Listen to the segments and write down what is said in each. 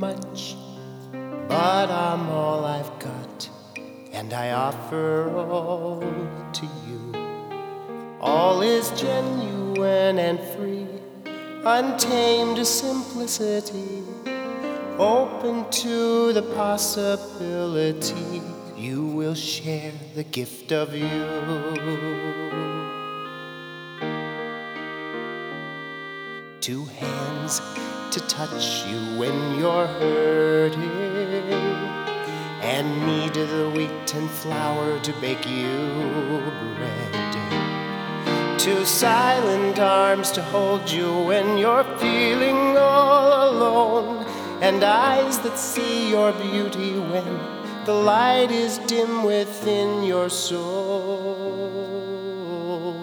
much, but I'm all I've got, and I offer all to you. All is genuine and free, untamed simplicity, open to the possibility you will share the gift of you. Two hands to touch you when you're hurting, and knead the wheat and flour to bake you bread. Two silent arms to hold you when you're feeling all alone, and eyes that see your beauty when the light is dim within your soul.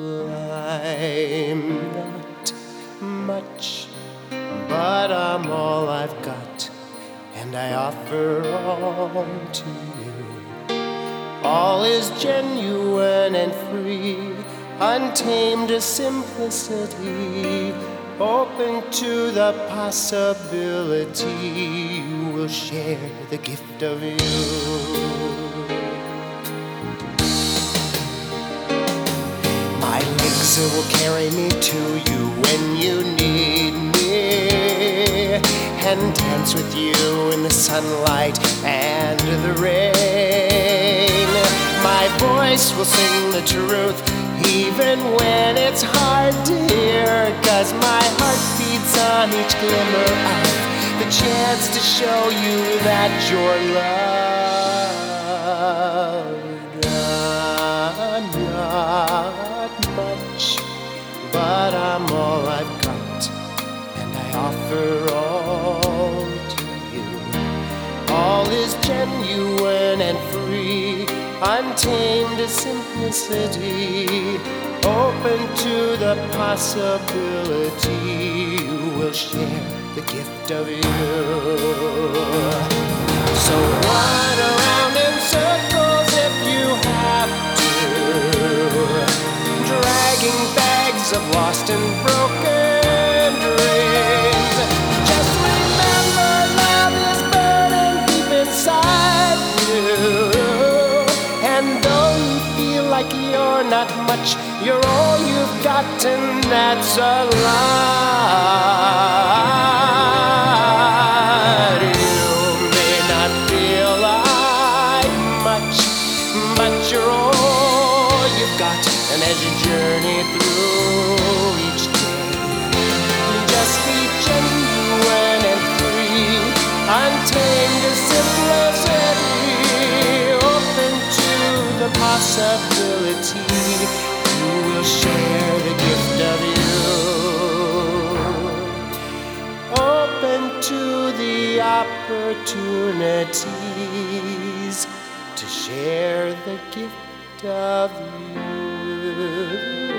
I'm not much, but I'm all I've got, and I offer all to you. All is genuine and free, untamed simplicity, open to the possibility you will share the gift of you. My legs will carry me to you when you need me, and dance with you in the sunlight and the rain. My voice will sing the truth even when it's hard to hear, 'cause my heart feeds on each glimmer of the chance to show you that you're loved. I'm not much, but I'm all I've got, and I offer all to you. All is genuine and free, untamed simplicity, open to the possibility you will share the gift of you. So run around in circles if you have to, dragging bags of lost and broken dreams. Just remember, love is burning deep inside you, and though you feel like you're not much, you're all you've got, and that's a lie. You may not feel like much, but you're all you've got, and as you journey through each day, just be genuine and free, untamed simplicity, open to the possibility you will share the gift of you. Open to the opportunities to share the gift of you.